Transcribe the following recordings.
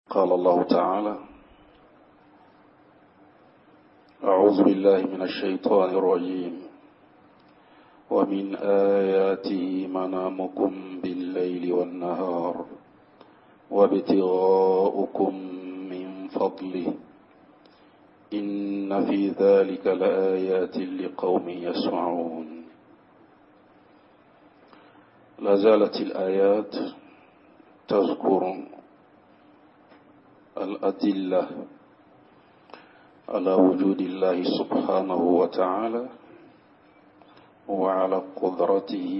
قال الله تعالى: أعوذ بالله من الشيطان الرجيم. ومن آياته منامكم بالليل والنهار وابتغاؤكم من فضله إن في ذلك لآيات لقوم يسمعون. لا زالت الآيات تذكر الأدلة على وجود الله سبحانه وتعالى وعلى قدرته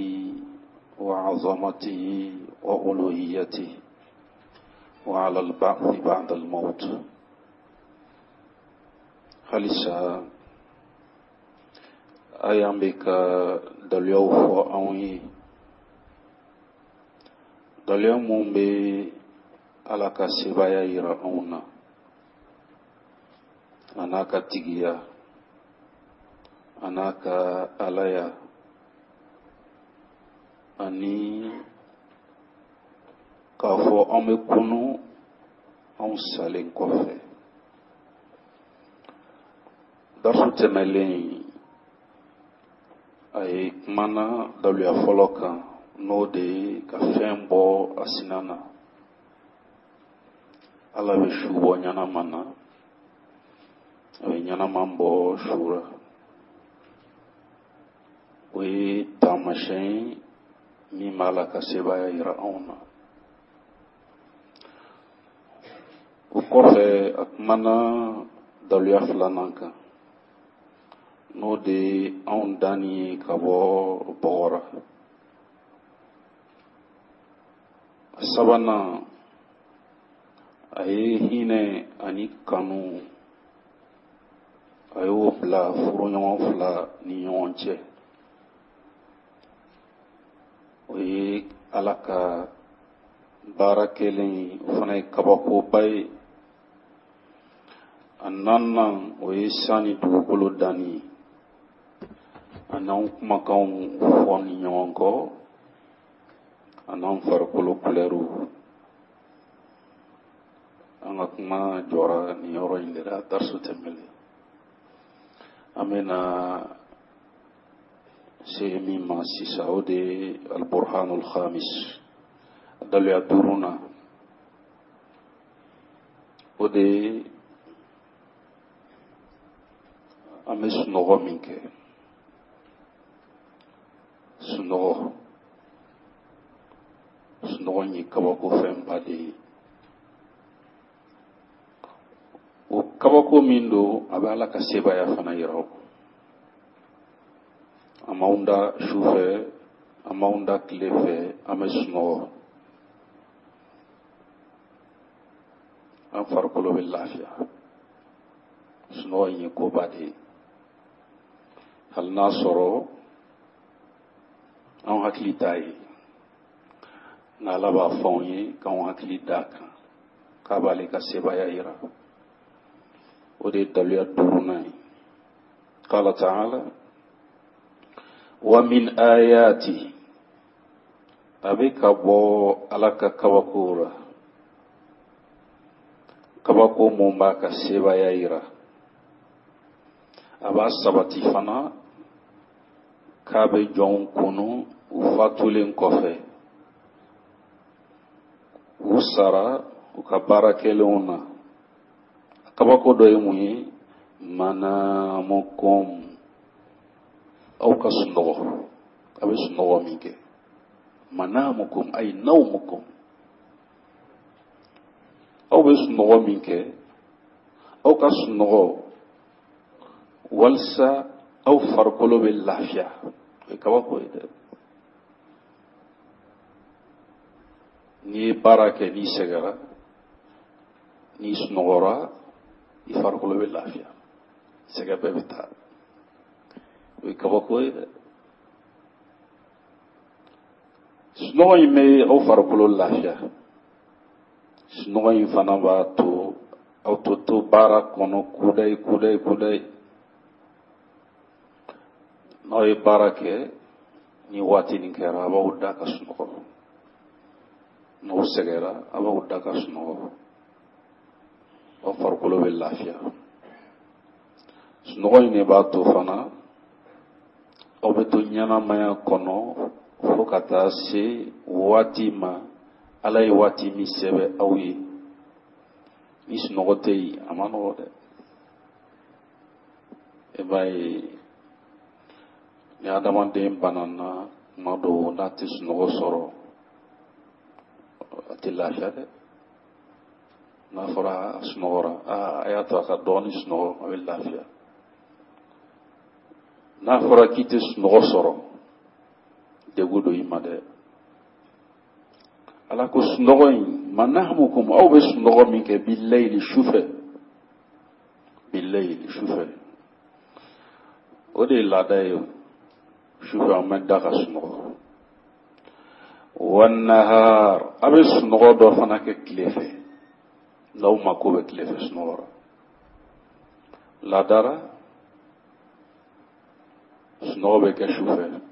وعظمته وألوهيته وعلى البعث بعد الموت. halisa ayam beka dalio fo awi dalio mumbe alaka sebaya ira auna anaka tigiya anaka alaya ani kafo ame kunu on salen kofe darsu temelen ay mana dalio foloka no de ka fembo asinana ala be shubo nyana mana ay nyana mambo shura we tamashin mi malaka sebaya ira ona ukofe akmana dalia flananka no de on dani kabo bora sabana ay hine ani kanu ayo fla furo nyon fla ni yonche we alaka barakelen fana kabako bay annan we sani dugolo dani anan kuma kan foni nyonko anan farkolo kuleru anga kuma jora ni yoro indira darsu temeli amena سيمي ما سيساودي البرهان الخامس دليا دورونا ودي أمس نغو منك سنغو ني كباكو فهم بادي وكباكو مندو أبالا كسيبا يفنا يراو amaunda shufe amaunda klefe amesno farqulu billafiya sno yi ko bade hal nasoro an hakli tay na laba fonyi kan hakli daka kabale ka sebaya ira ode dalya durunai qala ta'ala ومن آياته أبيك أبو ألك كوكورا كوكو مومباك سيبا يايرا أبا سبتي فنا كابي جون كونو وفاتولين كوفي وسارا وكباركيلونا كوكو دويموي منامكم أو كسنوه أو سنوه منك منامكم أي نومكم أو سنوه منك أو كسنوه والسا أو فرقلو باللافيا كوا كويدا ني بارك ني سجرا ني سنورا يفرقلو باللافيا سجا بيتا ويكبكوي سنوي مي او فرقلو لافيا سنوي فانا تو او تو بارك كونو كوداي نوي بارك ni wati ni kera aba udda ka suno no segera aba udda ka suno farikolo bɛ lafiya. Sunɔgɔ in de b'a to fana aw bɛ to ɲɛnamaya kɔnɔ fo ka taa se waati ma Ala ye waati min sɛbɛn aw ye. Ni sunɔgɔ tɛ yen a ma nɔgɔ dɛ. E b'a ye ni adamaden banana tuma dɔw n'a tɛ sunɔgɔ sɔrɔ a tɛ lafiya dɛ. N'a fɔra a sunɔgɔra a y'a to a ka dɔɔni sunɔgɔ a bɛ lafiya. N'a fɔra k'i tɛ sunɔgɔ sɔrɔ degun do i ma dɛ. Ala ko sunɔgɔ in manahmukum aw bɛ sunɔgɔ min kɛ bilayli sufɛ. Bilayli sufɛ. O de ye laada ye sufɛ an bɛ da ka sunɔgɔ. Wannahar a bɛ sunɔgɔ dɔ fana kɛ tile fɛ. N'aw mako bɛ tile fɛ sunɔgɔ la. Laadara sunɔgɔ bɛ kɛ sufɛ.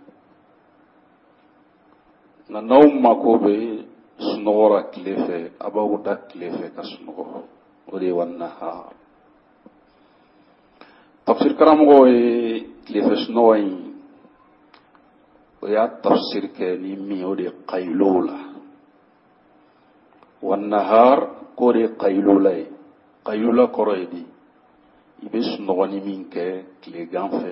Nka n'aw mako bɛ sunɔgɔ la tile fɛ a b'aw da tile fɛ ka sunɔgɔ. O de ye wannahar. Tafsir karamɔgɔ ye tile fɛ sunɔgɔ in o y'a tafsir kɛ ni min o de ye qaylula. Wannahar k'o de ye qaylula ye. Qaylula kɔrɔ ye di i bɛ sunɔgɔ ni min kɛ tilegan fɛ.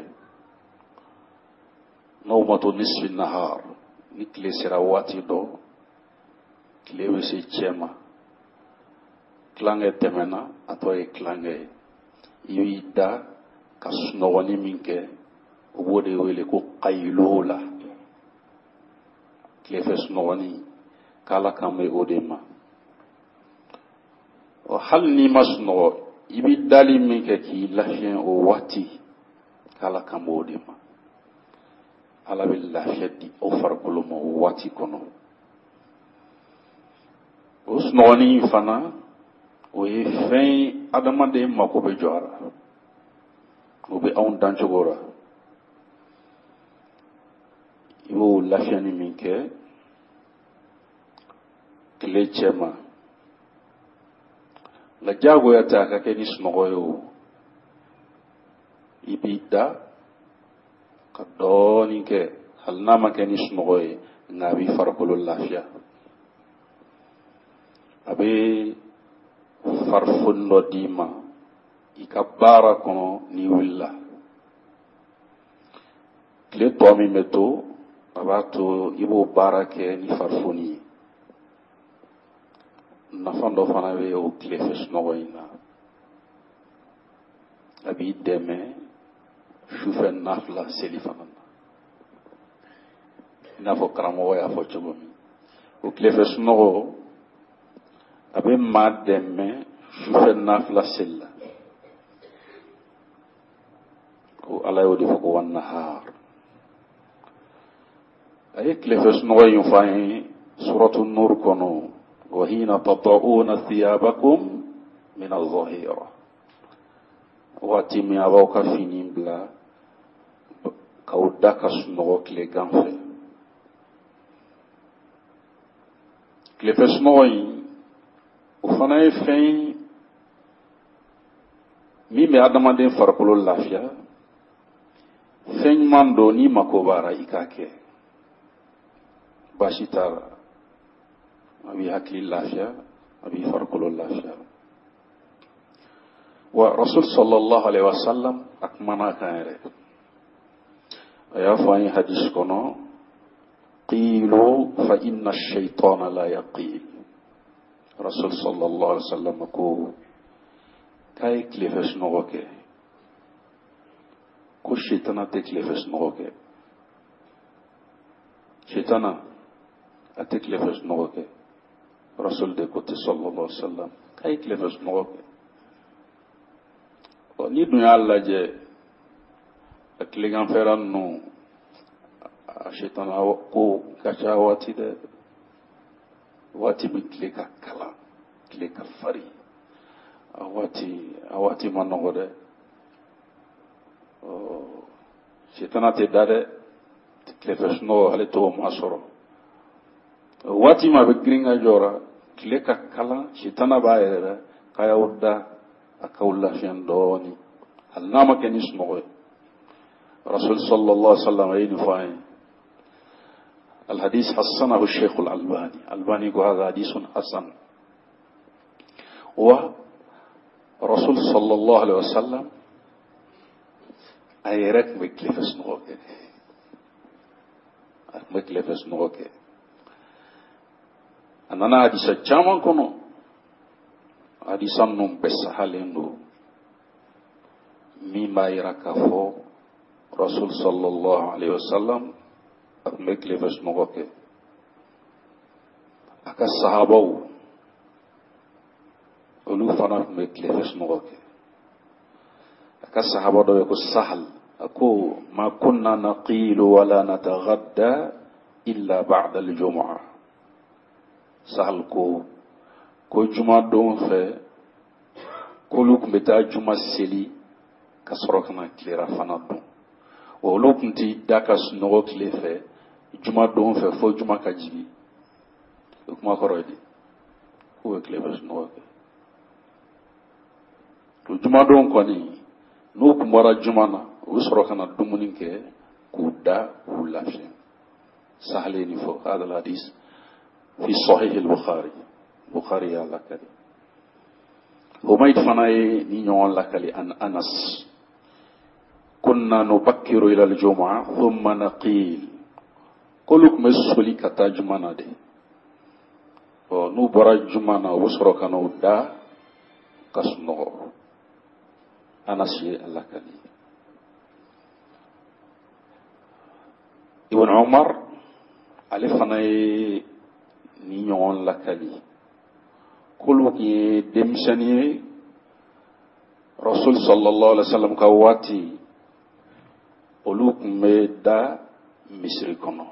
N'aw ma to nisfi nahar ni tile sera waati dɔ tile bɛ se cɛ ma. Tilancɛ tɛmɛna a tɔ ye tilancɛ ye. I b'i da ka sunɔgɔ ni min kɛ o b'o de wele ko qaylula. Tile fɛ sunɔgɔni k'Ala kan bɛ o de ma. Hali n'i ma sunɔgɔ i bɛ dali min kɛ k'i lafiya o waati k'Ala kan bɛ o de ma. Ala bɛ lafiya di aw farikolo ma o waati kɔnɔ. O sunɔgɔni in fana o ye fɛn ye adamaden mako bɛ jɔ a la. O bɛ anw dancogo la. I b'o lafiya ni min kɛ tile cɛ ma. Nka diyagoya tɛ a ka kɛ ni sunɔgɔ ye o. I b'i da ka dɔɔni kɛ hali n'a ma kɛ ni sunɔgɔ ye nka a b'i farikolo lafiya. A bɛ farifoni dɔ d'i ma i ka baara kɔnɔ n'i wulila. Tile tɔ min bɛ to a b'a to i b'o baara kɛ ni farifoni ye. Nafa dɔ fana bɛ o tile fɛ sunɔgɔ in na. A b'i dɛmɛ sufɛ nafila seli fana na. I n'a fɔ karamɔgɔ y'a fɔ cogo min. O tile fɛ sunɔgɔ a bɛ maa dɛmɛ sufɛ nafila seli la. Ko Ala y'o de fɔ ko wannahar. A ye tile fɛ sunɔgɔ in fɔ an ye suratu nur kɔnɔ. وَحِينَ تَضَعُونَ ثِيَابَكُمْ مِنَ الظَّهِيرَةِ. Waati min a b'aw ka fini bila k'aw da ka sunɔgɔ tilegan fɛ. Tile fɛ sunɔgɔ in o fana ye fɛn ye min bɛ adamaden farikolo lafiya. Fɛn ɲuman don n'i mako b'a la i k'a kɛ. Baasi t'a la. A b'i hakili lafiya a b'i farikolo lafiya. Wa Rasul sallallahu alaihi wa sallam a kumana kan yɛrɛ. A y'a fɔ an ye hadisi kɔnɔ qilu fa inna ash-shaytana la yaqil. Rasul sallallahu alaihi wa sallam ko k'a ye tile fɛ sunɔgɔ kɛ ko shaytana tɛ tile fɛ sunɔgɔ kɛ. Shaytana a tɛ tile fɛ sunɔgɔ kɛ. Rasul de ko ten sallallahu alaihi wa sallam k'a ye tile fɛ sunɔgɔ kɛ. Ni dun y'a lajɛ a tileganfɛla ninnu a shaytana ko ka ca waati dɛ. Waati min tile ka kalan tile ka farin a waati ma nɔgɔ dɛ. Shaytana tɛ da dɛ. Tile fɛ sunɔgɔ ale t'o ma sɔrɔ. Waati ma bɛ girin ka jɔra tile ka kalan shaytana b'a yɛrɛ k'a y'aw da akawla fiyan doni alnama ken isnogo rasul sallallahu alaihi wasallam ayni fa'i الحديث حسنه الشيخ الألباني هذا حديث حسن ورسول صلى الله عليه وسلم أيرك مكلفس نوكي أنا حديث جامع كنو حديث نم بسحالين مما يركفو رسول صلى الله عليه وسلم مكلفس نوكي أكا صحابو ولو فانا مكلفس نوكي أكا صحابو دو يكو سهل أكو ما كنا نقيل ولا نتغدى إلا بعد الجمعة سهل كو جمعة دون في كلوك متا جمعة سيلي كسروكنا كليرا فانا دون ولوك نتي داكس نوكي في juma don fe fo juma ka jibi kuma korodi ko klebas no to juma don ko ni no kumara juma na usro kana dumunin ke kuda ulafi sahleni fo hada hadis fi sahih al-bukhari ya lakali humayt fanay ni nyon lakali an anas kunna nubakkiru ila al-jum'a thumma naqil koluk mesuli kata jumana de o nu bora jumana wusro kana udda kasno anasi alakali ibn umar alifanay ni nyon lakali koluk ye demsani rasul sallallahu alaihi wasallam ka wati oluk meda misri kono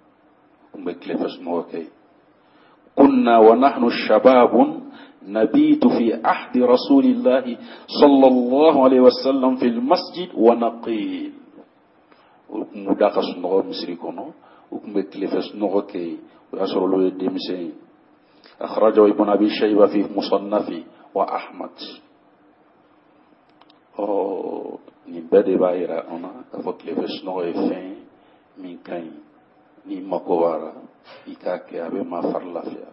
كنا ونحن شباب نبيت في عهد رسول الله صلى الله عليه وسلم في المسجد ونقيل مداخل نغو مصري كونو وكمبكلفس نغو كي ويسر له الدمسي أخرجه ابن أبي شيبة في مصنفه وأحمد نبدأ بايرا أنا كفكلفس نغو فين من كاين ni makowara ikake abe mafarlafia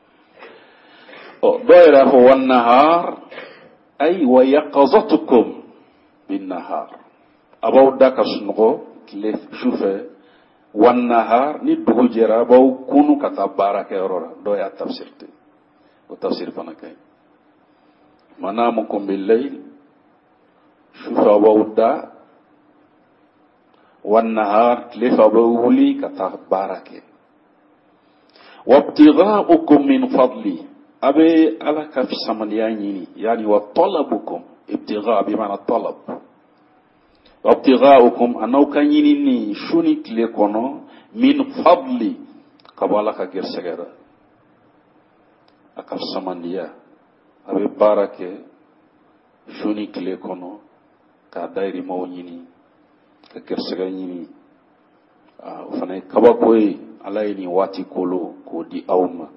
doira ho wan nahar ay wa yaqazatukum bin nahar abaw daka sungo kile shufe wan nahar ni dugu jera baw kunu kata baraka rora doya tafsirte o tafsir fanakai manamukum bil layl shufa bawda والنهار لفبولي كتبارك وابتغاؤكم من فضلي أبي على كف سمنياني يعني وطلبكم ابتغاء بمعنى الطلب وابتغاؤكم أنه كان ينيني شونك لكونو من فضلي قبالك غير سجرة أكف سمنيا أبي بارك شونك لكونو كدايري مونيني kersega nyini ufana kabakoi alaini wati kolo ko di awma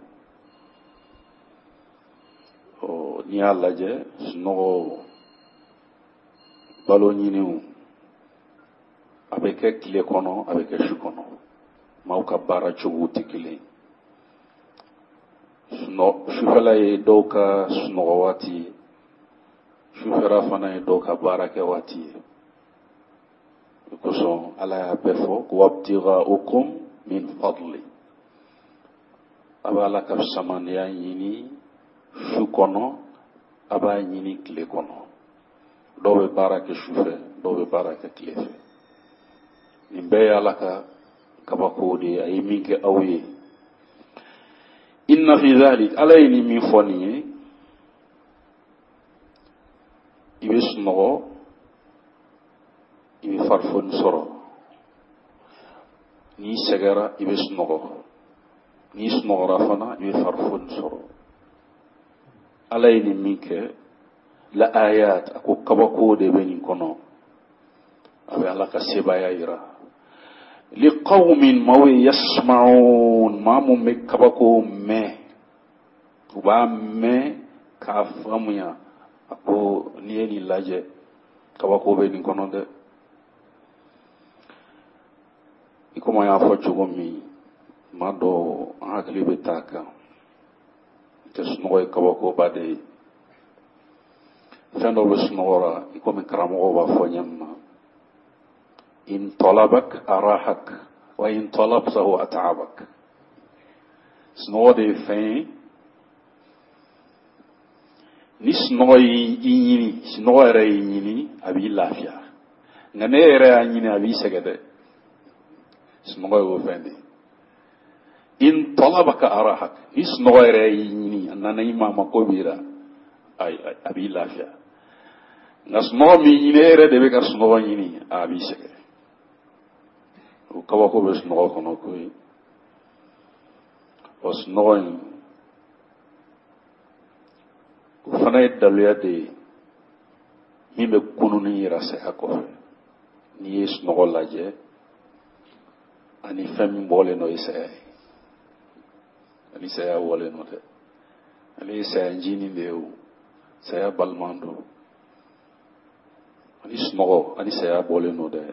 o ni alla je sno balo nyini avec kile kono avec shukono mauka bara chuguti kile sno shufala e doka sno wati shufara fana e doka barake wati koso ala ya befo wabtigaukum min fadli abala ka saman ya yini shukono aba yini kile kono dobe barake shufe dobe barake klefe nimbe ala ka kabakodi ay minke awye inna fi dhalik alayni min foni ibisno ibi farfon soro ni segara ibi snogo ni snogora fana ibi farfon soro alayni minke la ayat ako kabako de benin kono abe ala ka sebaya ira li qaumin mawi yasma'un mamu me kabako me uba me ka famuya ako ni ye nin lajɛ kabako bɛ nin kɔnɔ dɛ. I komi an y'a fɔ cogo min ma dɔ an hakili bɛ taa kan tɛ sunɔgɔ ye kabakoba de ye. fɛn dɔ bɛ sunɔgɔ la i komi karamɔgɔw b'a fɔ ɲɛ ma in talabak arahak wa in talabtahu at'abak. sunɔgɔ de ye fɛn ye ni sunɔgɔ y'i ɲini sunɔgɔ yɛrɛ y'i ɲini a b'i lafiya nka ne yɛrɛ y'a ɲini a b'i sɛgɛn dɛ. sunɔgɔ y'o fɛn de in talabaka arahak ni sunɔgɔ yɛrɛ y'i ɲini a nana i ma ko b'i la a b'i lafiya nka sunɔgɔ min ɲini e yɛrɛ de bɛ ka sunɔgɔ ɲini a b'i sɛgɛn. o kabako bɛ sunɔgɔ kɔnɔ ko ye o sunɔgɔ in o fana ye daluya de ye min bɛ kununi yira saya kɔfɛ. n'i ye sunɔgɔ lajɛ ani fɛn min bɔlen nɔ i saya ye ani saya bɔlen nɔ dɛ. ale ye saya ncinin de ye o saya baliman don ani sunɔgɔ ani saya bɔlen nɔ dɛ.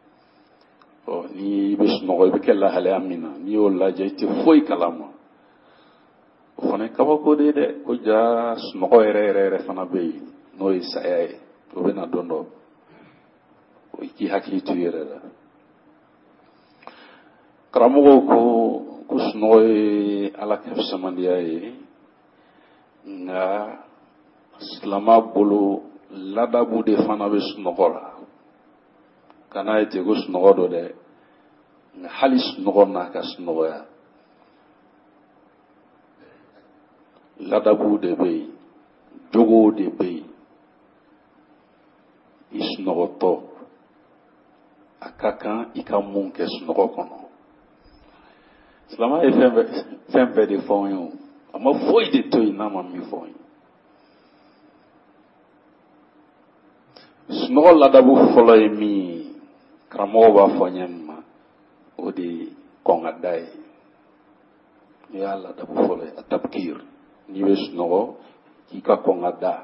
n'i bɛ sunɔgɔ i bɛ kɛ lahalaya min na n'i y'o lajɛ i tɛ foyi kalama. o fana ye kabako de ye dɛ. ko ja sunɔgɔ yɛrɛ fana bɛ yen n'o ye saya ye o bɛ na don dɔ o k'i hakili to i yɛrɛ la. karamɔgɔw ko sunɔgɔ ye ala ka fisamandiya ye nka silama bolo ladabu de fana bɛ sunɔgɔ la. kana ye ten ko sunɔgɔ dɔ dɛ nka hali sunɔgɔ n'a ka sunɔgɔya ladabu de bɛ yen jogow de bɛ yen. i sunɔgɔtɔ a ka kan i ka mun kɛ sunɔgɔ kɔnɔ. silama ye fɛn bɛɛ de fɔ an ye o a ma foyi de to yen n'a ma min fɔ an ye. sunɔgɔ ladabu fɔlɔ ye min ye karamɔgɔ b'a fɔ ɲɛ ma o de ye kɔn ka da ye. n'i y'a ladabu fɔlɔ ye a tabkir n'i bɛ sunɔgɔ k'i ka kɔn ka da.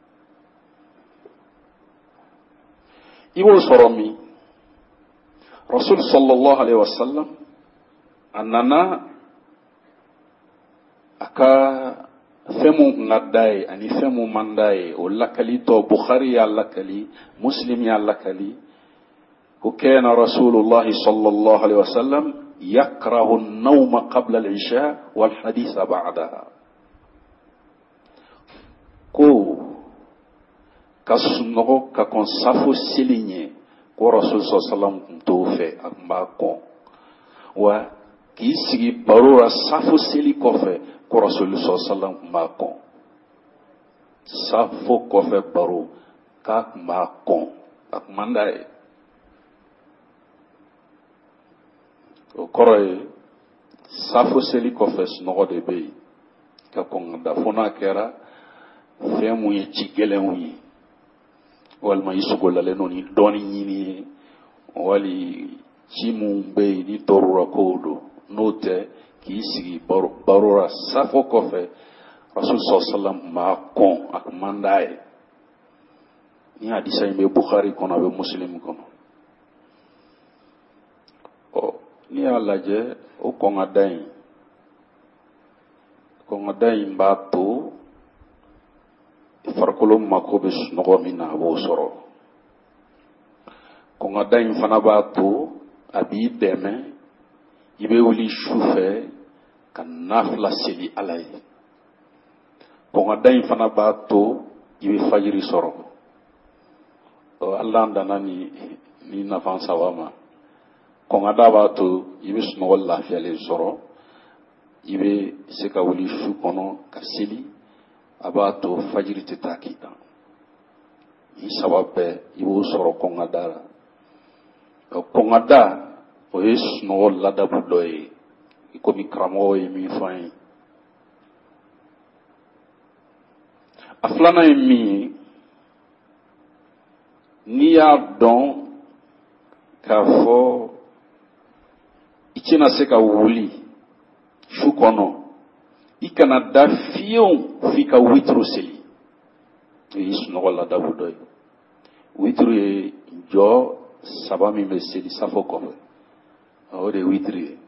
i b'o sɔrɔ min rasul sallallahu alaihi wasallam a nana a ka fɛn mun kun ka da ye ani fɛn mun man da ye o lakali tɔ bukhari y'a lakali muslim y'a lakali ko kana rasulullahi sallallahu alaihi wasallam yakrahu an-nawma qabla al-isha wal haditha ba'daha. ko ka sunɔgɔ ka kɔn safo seli ɲɛ ko rasul sallallahu alaihi wasallam kun t'o fɛ a kun b'a kɔn wa k'i sigi baro la safo seli kɔfɛ ko rasul sallallahu alaihi wasallam kun b'a kɔn. safo kɔfɛ baro k'a kun b'a kɔn a kun man d'a ye. o kɔrɔ ye safo seli kɔfɛ sunɔgɔ de bɛ yen ka kɔn ka da fo n'a kɛra fɛn mun ye ci gɛlɛnw ye walima i sogolalen n'o ni dɔɔni ɲini ye wali ci mun bɛ yen ni tɔɔrɔra kow don n'o tɛ k'i sigi baro la safo kɔfɛ rasul sallam b'a kɔn a kun man d'a ye. ni hadisa in bɛ bukhari kɔnɔ a bɛ muslim kɔnɔ. n'i y'a lajɛ o kɔn ka da in b'a to farikolo mako bɛ sunɔgɔ min na a b'o sɔrɔ. kɔn ka da in fana b'a to a b'i dɛmɛ i bɛ wuli su fɛ ka nafila seli ala ye. kɔn ka da in fana b'a to i bɛ fajiri sɔrɔ. ala danna ni nafa saba ma. kɔn ka da b'a to i bɛ sunɔgɔ lafiyalen sɔrɔ i bɛ se ka wuli su kɔnɔ ka seli a b'a to fajiri tɛ taa k'i kan. i saba bɛɛ i b'o sɔrɔ kɔn ka da la. kɔn ka da o ye sunɔgɔ ladabu dɔ ye i komi karamɔgɔ ye min fɔ an ye. a filanan ye min ye n'i y'a dɔn k'a fɔ i tɛna se ka wuli su kɔnɔ i kana da fiyewu f'i ka witiro seli. sunɔgɔ ladabu dɔ ye witiri ye jɔ saba min bɛ seli safo kɔfɛ o de ye witiri ye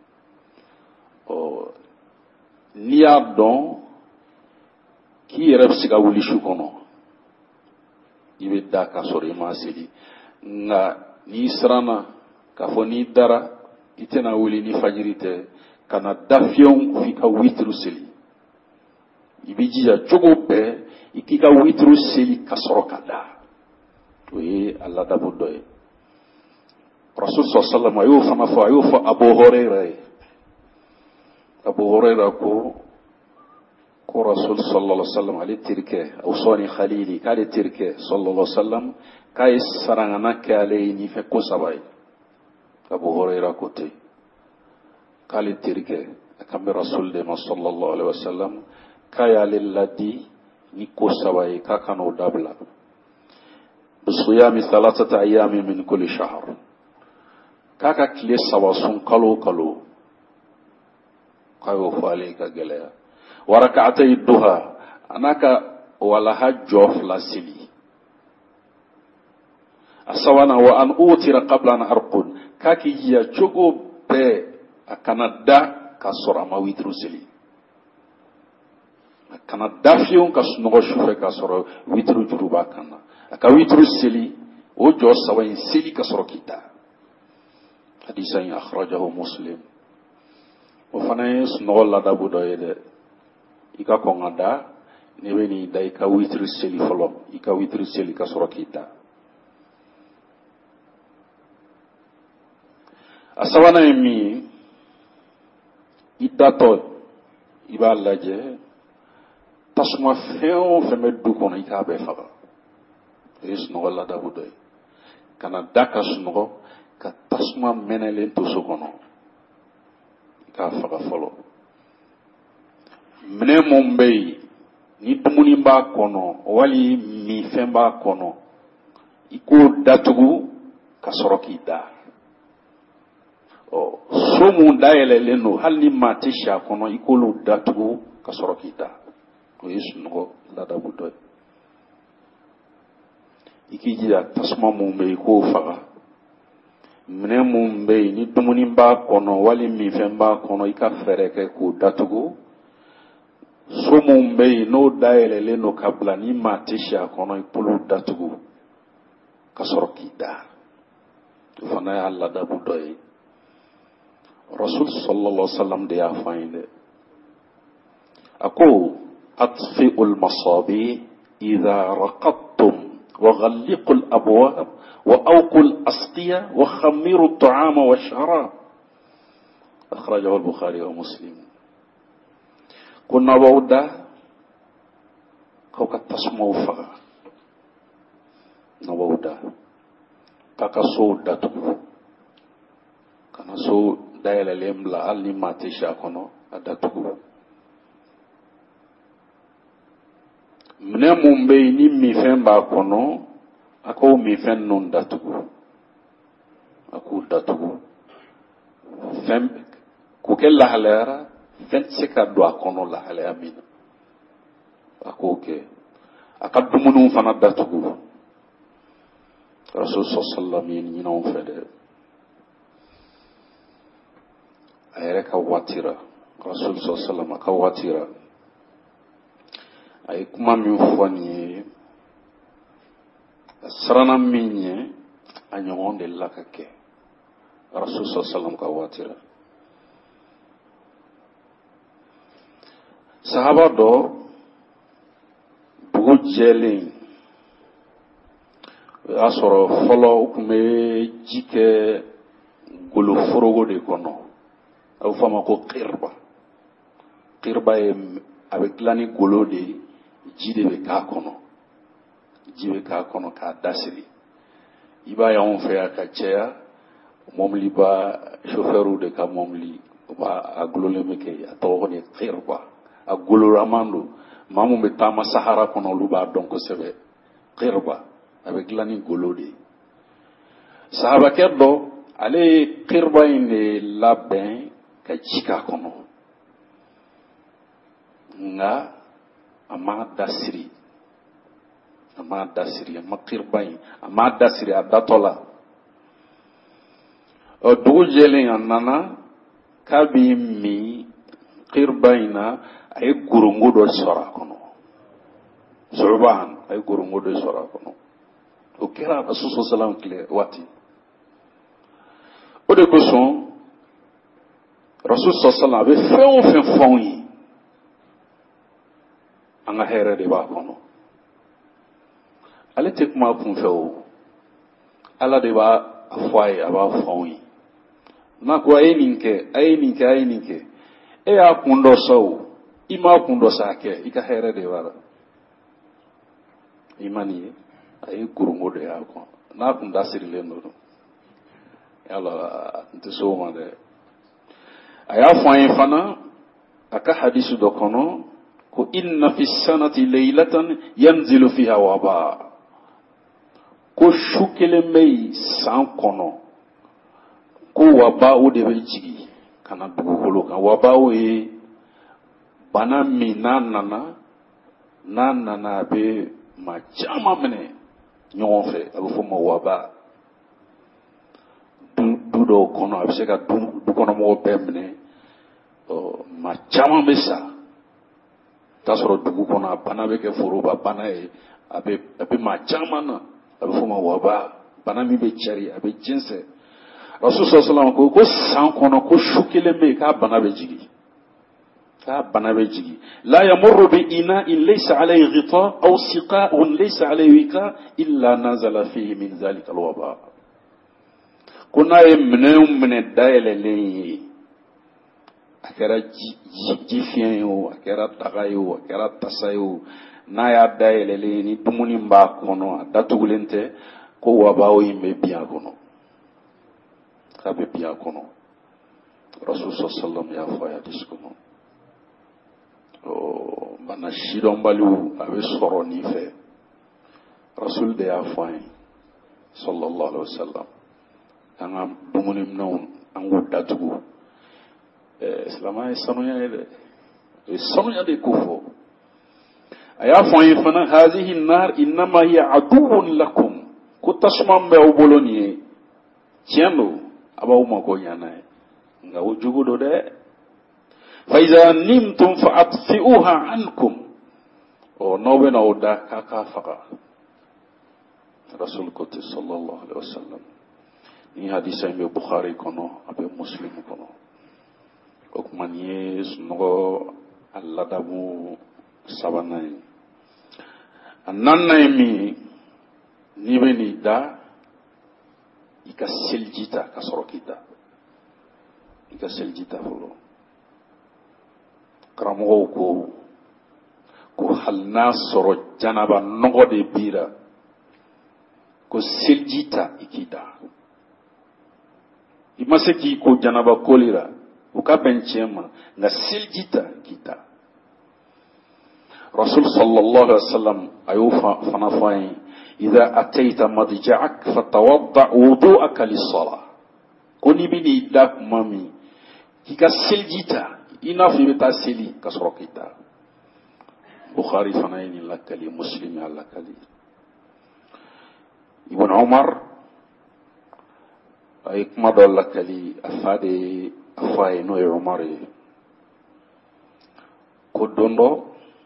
n'i y'a dɔn k'i yɛrɛ bɛ se ka wuli su kɔnɔ i bɛ da k'a sɔrɔ i ma seli nka n'i siranna k'a fɔ n'i dara i tɛna wuli ni fajiri tɛ ka na da fiyewu f'i ka witiri seli i b'i jija cogo bɛɛ i k'i ka witiri seli ka sɔrɔ ka da o ye a ladabu dɔ ye rasul sallallahu a y'o fana fɔ a y'o fɔ Abu Hurayra ye Abu Hurayra ko rasul sallallahu alaihi wasallam ale terikɛ awsani khalili k'ale terikɛ sallallahu alaihi wasallam k'a ye sarangana kɛ ale ye ni fɛn ko saba ye Abu Hurayra ko ten k'ale terikɛ a kan bɛ rasul de ma sallallahu alaihi wasallam k'a y'ale ladi ni ko saba ye k'a kan'o dabila bisiyami salasata ayami min kulli shahr k'a ka tile saba sun kalo kalo k'a y'o fɔ ale ka gɛlɛya wa rak'atay duha ana ka walaha jɔ fila seli a sabanan wa an utira qabla an arqud k'a k'i jija cogo bɛɛ a kana da k'a sɔrɔ a ma witiri seli a kana da fiyewu ka sunɔgɔ sufɛ k'a sɔrɔ witiri juru b'a kan na a ka witiri seli o jɔ saba in seli ka sɔrɔ k'i da hadisa in akhrajahu Muslim o fana ye sunɔgɔ ladabu dɔ ye dɛ i ka kɔn ka da ne bɛ n'i da i ka witiri seli fɔlɔ i ka witiri seli ka sɔrɔ k'i da a sabanan ye min ye i datɔ i b'a lajɛ tasuma fɛn o fɛn bɛ du kɔnɔ i k'a bɛɛ faga o ye sunɔgɔ ladabu dɔ ye kana da ka sunɔgɔ ka tasuma mɛnɛlen to so kɔnɔ i k'a faga fɔlɔ minɛn mun bɛ yen ni dumuni b'a kɔnɔ wali minfɛn b'a kɔnɔ i k'o datugu ka sɔrɔ k'i da so mun dayɛlɛlen don hali ni maa tɛ si a kɔnɔ i k'olu datugu ka sɔrɔ k'i da o ye sunɔgɔ ladabu dɔ ye i k'i jija tasuma mun bɛ yen i k'o faga minɛn mun bɛ yen ni dumuni b'a kɔnɔ wali minfɛn b'a kɔnɔ i ka fɛɛrɛ kɛ k'o datugu so mun bɛ yen n'o dayɛlɛlen don ka bila ni maa tɛ si a kɔnɔ i k'olu datugu ka sɔrɔ k'i da o fana y'a ladabu dɔ ye rasul sallallahu alaihi wasallam de y'a fɔ an ye dɛ a ko atfi'ul masabi idha raqadtum wa ghalliqul abwab wa awqul asqiya wa khammiru at-ta'ama wash-sharab akhrajahu al-Bukhari wa Muslim kunna bawda kau ka tasmaw faga na bawda kaka so datugu kana so dayɛlɛlen bila hali ni maa tɛ si a kɔnɔ a datugu minɛn mun bɛ yen ni minfɛn b'a kɔnɔ a k'o minfɛn ninnu datugu a k'u datugu fɛn k'o kɛ lahalayara fɛn tɛ se ka don a kɔnɔ lahalaya min na a k'o kɛ a ka dumuniw fana datugu rasul sallallahu ye ɲinanw fɛ dɛ a yɛrɛ ka waati ra rasul sallallahu a ka waati ra a ye kuma min fɔ nin ye a siranna min ɲɛ a ɲɔgɔn de la ka kɛ rasul sallallahu ka waati ra sahaba dɔ dugu jɛlen o y'a sɔrɔ fɔlɔ u tun bɛ ji kɛ goloforogo de kɔnɔ a bɛ fɔ a ma ko qirba qirba ye a bɛ dilan ni golo de ye ji de bɛ k'a kɔnɔ ji bɛ k'a kɔnɔ k'a dasiri i b'a ye anw fɛ yan ka caya mɔbiliba chauffeur de ka mɔbili u b'a a gololen bɛ kɛ a tɔgɔ kɔni ye qirba a gololaman don maa mun bɛ taama sahara kɔnɔ olu b'a dɔn kosɛbɛ qirba a bɛ dilan ni golo de ye sahabakɛ dɔ ale ye qirba in de labɛn ka ji k'a kɔnɔ nka a ma dasiri ama dasiri ama kirbain ama dasiri adatola o dugu jelen anana kabi mi kirbaina ay gurungu do sora kono surban ay gurungu do sora kono o kira rasul sallallahu alaihi wati o de ko son rasul sallallahu alaihi wasallam be fe fonyi anga here de ba kono ale te kuma kun fɛ o ala de b'a fɔ a ye a b'a fɔ anw ye n'a ko a ye nin kɛ a ye nin kɛ a ye nin kɛ e y'a kun dɔ sa o i m'a kun dɔ sa a kɛ i ka hɛrɛ de b'a la i ma nin ye a ye kurungo de y'a kɔn n'a kun da sirilen don yala n tɛ se o ma dɛ a y'a fɔ an ye fana a ka hadisi dɔ kɔnɔ ko inna fi sanati leylatan yanzilu fiha waba ko su kelen bɛ yen san kɔnɔ ko wabaw de bɛ jigi ka na dugukolo kan wabaw ye bana min n'a nana a bɛ maa caman minɛ ɲɔgɔn fɛ a bɛ fɔ o ma waba du dɔw kɔnɔ a bɛ se ka du kɔnɔmɔgɔw bɛɛ minɛ maa caman bɛ sa t'a sɔrɔ dugu kɔnɔ a bana bɛ kɛ foroba bana ye a bɛ maa caman na a bɛ fɔ o ma waba bana min bɛ cari a bɛ jɛnsɛn rasul sallallahu alaihi wasallam ko san kɔnɔ ko su kelen bɛ yen k'a bana bɛ jigi la yamurru bi ina'in laysa alayhi ghita aw siqa'un laysa alayhi wika illa nazala fihi min dhalika alwaba ko n'a ye minɛ dayɛlɛlen ye a kɛra ji fiɲɛ ye o a kɛra daga ye o a kɛra tasa ye o n'a y'a dayɛlɛlen ni dumuni b'a kɔnɔ a datugulen tɛ ko wabaw in bɛ bin a kɔnɔ k'a bɛ bin a kɔnɔ rasul sallallahu y'a fɔ a ye hadisi kɔnɔ bana sidɔnbaliw a bɛ sɔrɔ nin fɛ rasul de y'a fɔ an ye sallallahu alaihi wasallam an ka dumuni minɛnw an k'u datugu silamɛya ye sanuya ye dɛ o ye sanuya de ko fɔ a y'a fɔ an ye fana hazihi nar innama hiya aduwwun lakum ko tasuma min bɛ aw bolo nin ye tiɲɛ don a b'aw mako ɲa n'a ye nka o jugu don dɛ fa iza nimtum fa atfi'uha ankum n'aw bɛ na o da k'a faga rasul ko ten sallallahu alaihi wasallam ni hadisa in bɛ bukhari kɔnɔ a bɛ muslim kɔnɔ o kuma nin ye sunɔgɔ a ladamu sabanan ye a naaninan ye min ye n'i bɛ n'i da i ka seliji ta ka sɔrɔ k'i da i ka seliji ta fɔlɔ karamɔgɔw ko hali n'a sɔrɔ janaba nɔgɔ de bira ko seliji ta i k'i da i ma se k'i ko janaba koli la u ka bɛn tiɲɛ ma nka seliji ta k'i da rasul sallallahu alaihi wasallam a y'o fana fɔ an ye idha atayta madja'ak fatawadda wudu'aka lis-salah ko n'i bɛ n'i da kuma min k'i ka seliji ta i n'a fɔ i bɛ taa seli ka sɔrɔ k'i da bukhari fana ye nin lakali muslim y'a lakali ibn umar a ye kuma dɔ lakali a fa de a fɔ a ye n'o ye umar ye ko don dɔ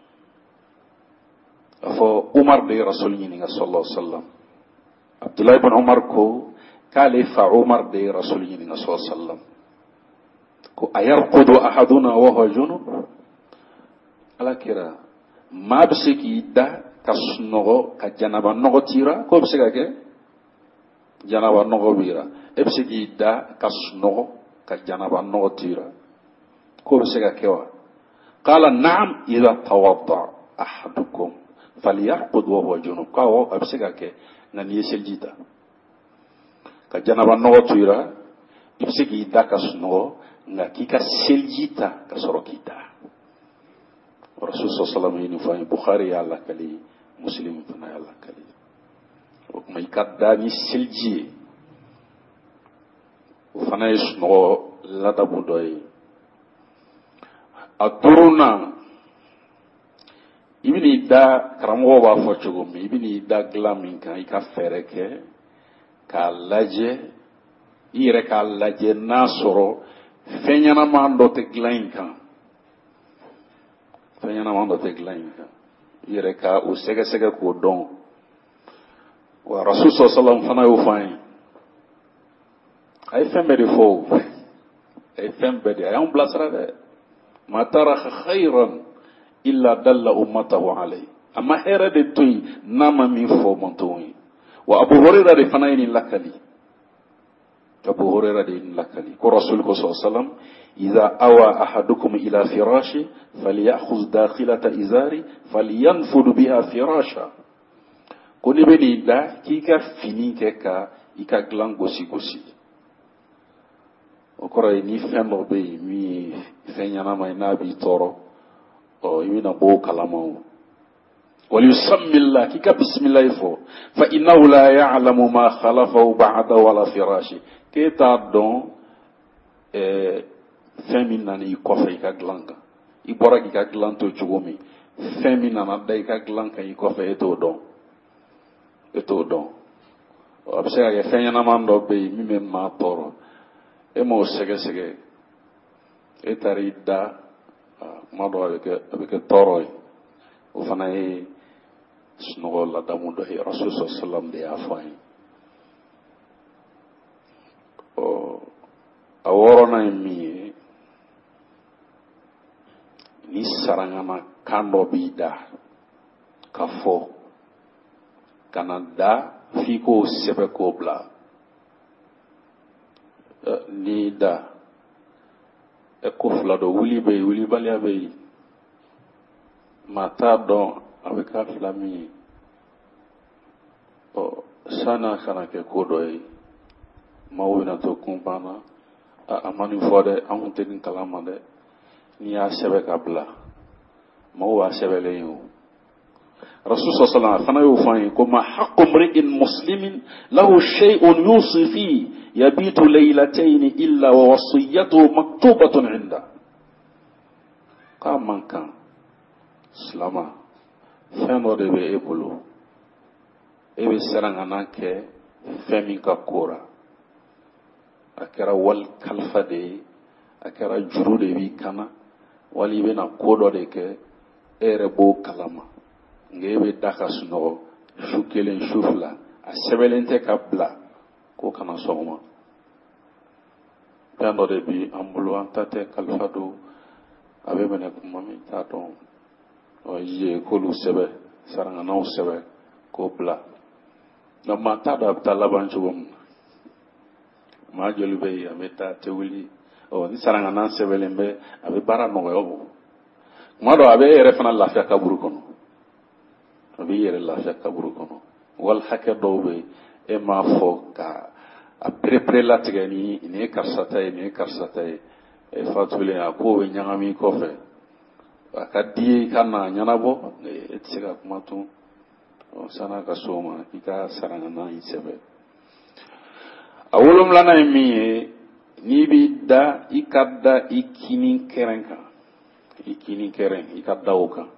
a fɔ umar de ye rasul ɲininka sallallahu alaihi wasallam abdullahi ibn umar ko k'ale fa umar de ye rasul ɲininka sallallahu alaihi wasallam ko ayarqudu ahaduna wa huwa junub ala kira maa bɛ se k'i da ka sunɔgɔ ka janaba nɔgɔ tira k'o bɛ se ka kɛ janaba nɔgɔ bira e bɛ se k'i da ka sunɔgɔ ka janaba nɔgɔ tira k'o bɛ se ka kɛ wa qala na'am idha tawadda ahadukum falyarqud wa huwa junub k'awɔ a bɛ se ka kɛ nka n'i ye seliji ta ka janaba nɔgɔ tira i bɛ se k'i da ka sunɔgɔ nka k'i ka seliji ta ka sɔrɔ k'i da rasul sallallahu alaihi wasallam bukhari y'a lakali muslim fana y'a lakali o kuma i ka da ni seliji ye o fana ye sunɔgɔ ladabu dɔ ye a duurunan ibini da karamo ba fo cogo mi ibini da glamin kan ika fereke ka laje ire ka laje nasoro fenyana mando te glain kan fenyana mando te glain kan ire ka o sege sege ko don wa rasul sallallahu alaihi wasallam fana ay fembe de fo ay fembe de ay on blasra de ma tarakha khairan illa dalla ummatahu alayhi amma hera de tuy nama mi fo montoyi wa abu hurairah de fana ni lakali abu hurairah de lakali ko rasul ko sallallahu alaihi wasallam idha awa ahadukum ila firashi falyakhudh dakhilata izari falyanfud biha firasha ko ni be ni da ki ka fini ke ka ika glan gosi gosi o kora ni fendo be mi fenyana mai nabi toro o yina bo kalamo wal yusammi Allah kika bismillah fo fa innahu la ya'lamu ma khalafahu ba'da wala firashi keta don femina ni kofe ka glanka I bora ki ka glanto chugomi femina na dai ka glanka I kofe eto don o absega ke fenyana mando be mi me ma toro e mo sege sege etari da mado avec toroy o fana e snogo la damu do he rasul sallallahu de afai o aworona mi ni sarangana kando bida kafo kanada fiko sebe kobla ni da eko flado wuli balia be mata don avec la flami o sana kana ke kodoy mawina to kumpana amani fode amunte din kalama de ni ya sebe kabla mawa sebe le yo rasul sallallahu alaihi wasallam fana ko ma haqqu mri'in muslimin lahu shay'un yusifi yabitu laylatayn illa wa wasiyatuhu maktubatun 'inda kaman kan slama femo de be ebulu ebe seranga nanke femi ka kora akara wal kalfa de akara juru de bi kana wali be na kodo de ke ere bo kalama ngebe daka suno shukelen shufla a sebelente kabla ko kana soma pendo de bi ambulu antate kalfado abe mena kumami tato o ye ko lu sebe saranga no sebe ko bla na mata da talaban chugum ma jolbe ya meta tewuli o ni saranga nan sebelembe abe bara no yobo ma do abe ere fana lafiya kaburu kono abe ere lafiya kaburu kono wal hakke dobe e ma fo ka a prepare la tigani ne karsata e fatule ko we nyangami ko fe akadi kana nyanabo e tsika kumatu o sana ka soma ika saranga na isebe awolum lana mi ni bi da ikadda ikinin kerenka ikadda oka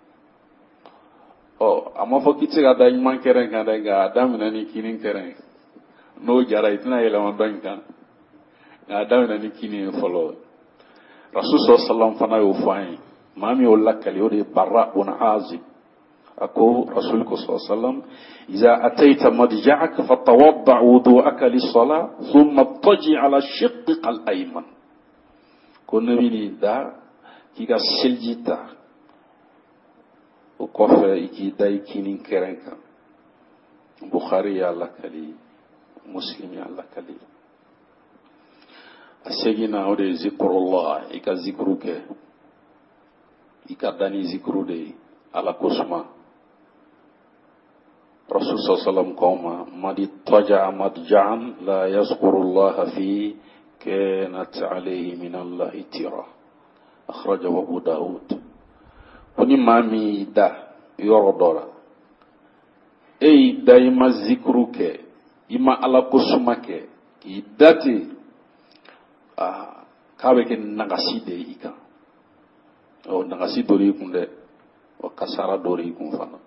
o amafo kitsika da iman kerenka da ga adamina ni kinin kerenka no jara itna ila mandanga adamina ni kinin follow rasul sallallahu alaihi wasallam mami wala kali ode barra un azib ako rasul sallallahu iza ataita madja'aka fatawadda wudu'aka lis-salah thumma taji ala shiqq al-ayman ko nabi ni da kiga seljita o kofe iki dai kinin kerenka bukhari ya la kali muslim ya la kali asegina ode zikrullah ika zikruke ika dani zikrude ala kusma rasul sallallahu koma madi taja madja'an la yazkurullah fi kanat alayhi min allah tira akhrajahu abu daud kuni mami da yorodora ei daima zikruke ima ala kusma ke idati kabe ke nagasi de ika o nagasi dori kunde o kasara dori kun fana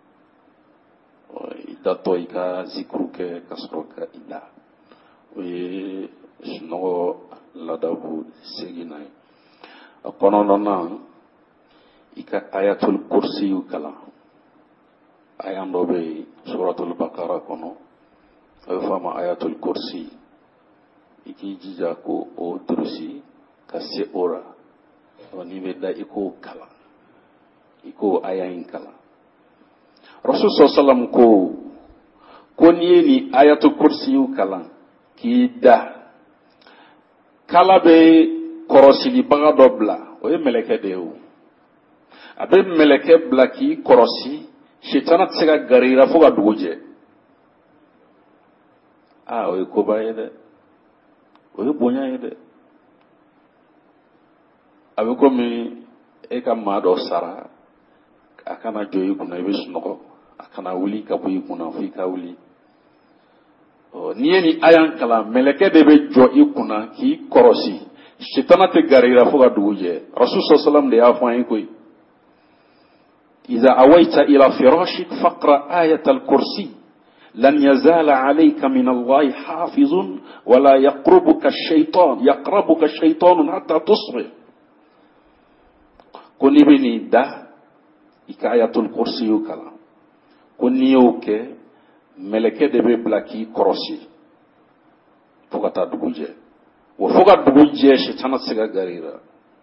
idato ika zikru ke kasro ka ida o ye sunɔgɔ ladabu seginai a kɔnɔna na ika ayatul kursi yu kalan ayan dɔ bɛ suratul bakara kɔnɔ a bɛ fɔ a ma ayatul kursi i k'i jija ko o durusi ka se o ra n'i bɛ da i k'o kalan i k'o aya in kalan rasul sallam ko n'i ye ni ayatul kursi yu kalan k'i da kala bɛ kɔrɔsigibaga dɔ bila o ye mɛlɛkɛ de ye o a bɛ mɛlɛkɛ bila k'i kɔrɔsi sitana tɛ se ka gari i la fo ka dugu jɛ o ye koba ye dɛ o ye bonya ye dɛ a bɛ komi e ka maa dɔ sara a kana jɔ i kunna i bɛ sunɔgɔ a kana wuli ka bɔ i kunna fo i ka wuli n'i ye ni aya kalan mɛlɛkɛ de bɛ jɔ i kunna k'i kɔrɔsi sitana tɛ gari i la fo ka dugu jɛ rasul sallam de y'a fɔ an ye koyi إذا أويت إلى فراشك فاقرأ آية الكرسي لن يزال عليك من الله حافظ ولا يقربك الشيطان حتى تصبح كوني بني دا آية الكرسي يكلا كوني يوكي ملكة دبي بلاكي كرسي فقط دبوجة وفقط دبوجة شيطان سيغا غريرا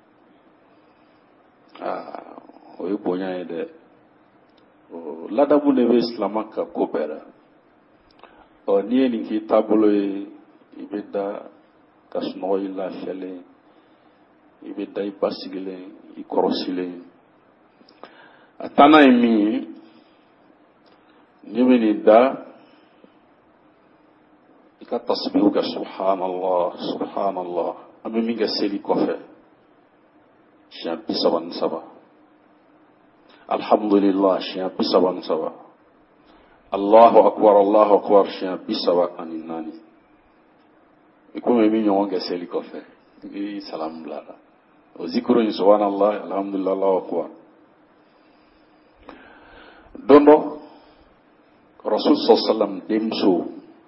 o ye bonya ye dɛ ladabu de bɛ silama ka ko bɛɛ la n'i ye nin k'i taabolo ye i bɛ da ka sunɔgɔ i lafiyalen i bɛ da i basigilen i kɔrɔsilen a tanna ye min ye n'i bɛ nin da i ka tasbihu kɛ subhanallah an bɛ min kɛ seli kɔfɛ siɲɛ 33 alhamdulillah siɲɛ 33 Allahu akbar siɲɛ 34 i komi i bɛ ɲɔgɔn kɛ seli kɔfɛ i bɛ salamu bila la o zikuru in subhanallah alhamdulillah Allahu akbar don dɔ rasul sallam denmuso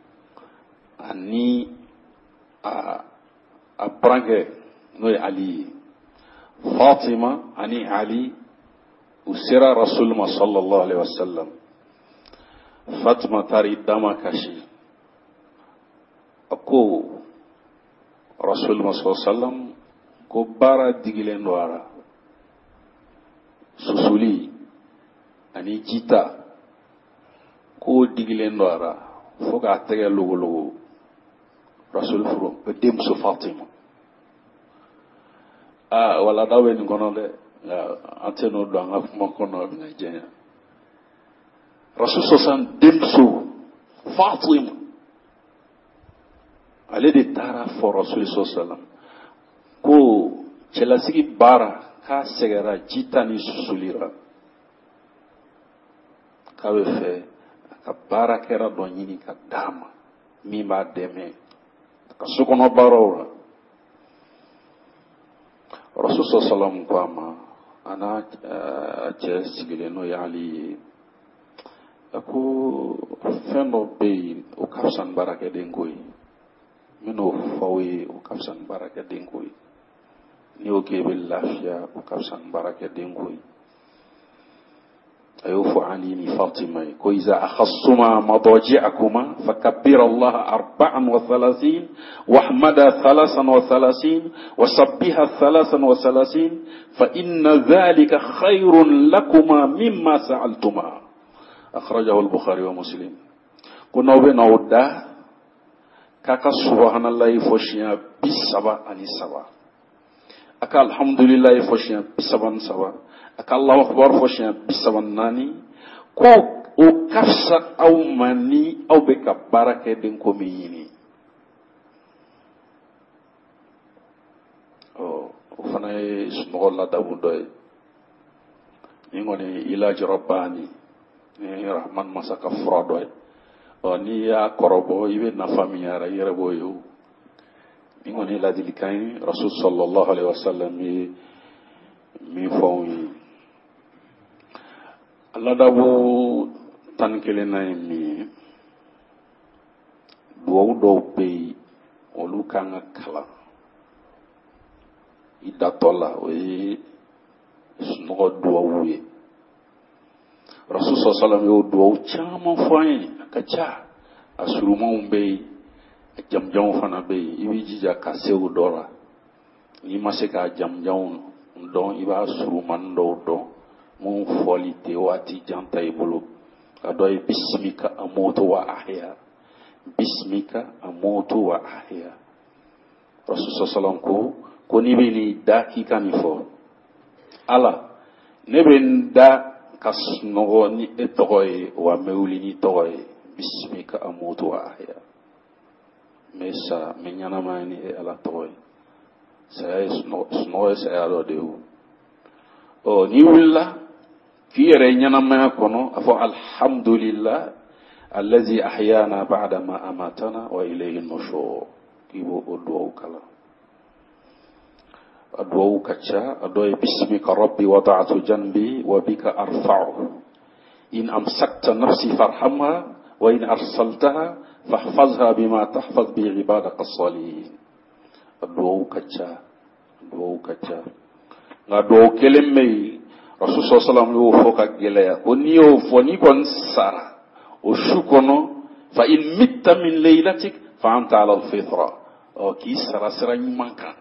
ani a burankɛ n'o ye Ali ye Fatima ani Ali u sera rasul ma sallallahu alaihi wasallam Fatima taari dama kasi a ko rasul ma sallallahu alaihi wasallam ko baara digilen do ara susuli ani jita ko digilen do ara fo ka tɛgɛ logologo rasul furu denmuso Fatima wala daw bɛ nin kɔnɔ dɛ an tɛ n'o don an ka kuma kɔnɔ a bɛna jɛnya rasul sɔsan denmuso Fatima ale de taara fɔ rasul sɔsan ko cɛlasigi baara k'a sɛgɛra jita ni susulira k'a bɛ fɛ a ka baarakɛla dɔ ɲini ka d'a ma min b'a dɛmɛ ka sokɔnɔ baaraw la rasul sallam ko a ma a n'a cɛ sigilen n'o ye Ali ye a ko fɛn dɔ bɛ yen o ka fisa ni baarakɛden ko ye n bɛn'o fɔ aw ye o ka fisa ni baarakɛden ko ye n'i y'o kɛ i bɛ lafiya o ka fisa ni baarakɛden ko ye a y'o fɔ Ali ni Fatima ye ko iza akhassuma madaji'akuma fakabbira Allah 34 wahmada 33 wasabbiha 33 fa inna dhalika khayrun lakuma mimma sa'altuma akhrajahu al-Bukhari wa Muslim ko n'aw bɛ n'aw da k'a ka subhanallahi fɔ siɲɛ 33 a ka alhamdulillahi fɔ siɲɛ 33 a ka Allahu akbar fɔ siɲɛ 34 ko o ka fisa aw ma ni aw bɛ ka baara kɛ den ko min ɲini o fana ye sunɔgɔ ladabu dɔ ye ni kɔni ilaji rabbani ni rahman masa ka fura dɔ ye n'i y'a kɔrɔbɔ i bɛ nafa min yɛrɛ i yɛrɛ b'o ye o ni kɔni ladilikan ye rasul sallallahu alaihi wasallam ye min fɔ anw ye Allah dabo tan kelena mi do be olu kanga kala idatola we snogo duwe Rasul sallallahu alaihi wasallam yo chama fanye akacha asuruma umbe jamjam fana be ibi jija kasewu dora ni maseka jamjam don iba suruma ndo mun foli te wati janta ibulu adoy bismika amutu wa ahya bismika amutu wa ahya Rasul sallallahu alaihi wasallam ko ni be ni daki kanifo ala neben da kasnogo ni etogoy wa mewli ni togoy bismika amutu wa ahya mesa menyana mani e ala togoy saya sno saya do dewu o ni willa kiyere nyana ma kono afo alhamdulillah allazi ahyana ba'da ma amatana wa ilayhi an-nushur kibo odo kala adwa kacha adwa bismika rabbi wada'tu janbi wa bika arfa'u in amsakta nafsi farhamha wa in arsaltaha fahfazha bima tahfaz bi ibadaka as-salihin adwa kacha ngado kelemme Rasul sallallahu alaihi wasallam foka gelaya koniyo foni kon sara o shukono fa in mitta min laylatik fa anta ala al-fitra o ki sara sara manka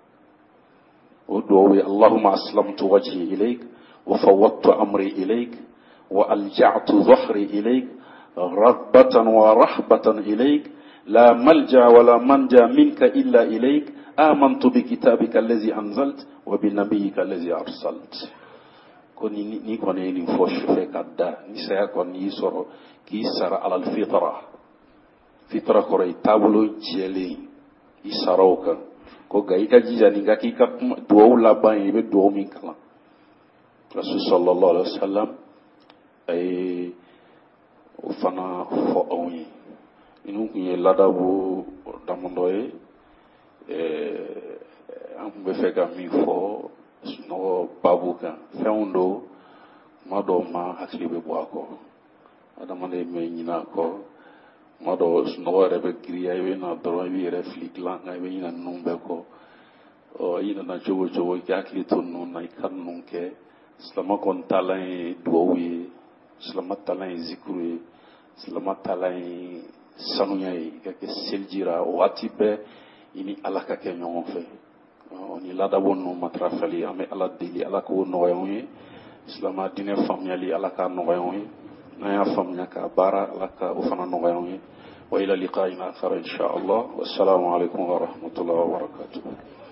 ودعوي اللهم أسلمت وجهي إليك وفوضت أمري إليك وألجعت ظهري إليك رغبة ورهبة إليك لا ملجأ ولا منجا منك إلا إليك آمنت بكتابك الذي أنزلت وبنبيك الذي أرسلت كوني نيكوني نفوش فيك الدا نسيا كوني يسر كيسر على الفطرة فطرة كوري تابلو جيلي يسروك ko gaika jijani ngakika duwa laban ibe duwa min kala Rasul sallallahu alaihi wasallam ay ufana fo onyi inu kunye ladabu damondoye ambe feka mi fo no babuka feundo madoma haklibe boako adamande me nyina ko modo snogo rebe kriya ibe na doro ibe reflik langa ibe ina numbe ko o ina na jowo yakli tonu na ikan ke islama kon talai duwi islama talai zikru islama talai sanunya ke seljira watibe ini alaka ke nyonfe oni lada wonno matrafali ame ala dili ala ko no yoyi islama dine famyali alaka no yoyi na famnya ka bara laka ufana no yoyi wa ila liqa'in akhar insha Allah wassalamu alaikum wa rahmatullahi wa barakatuh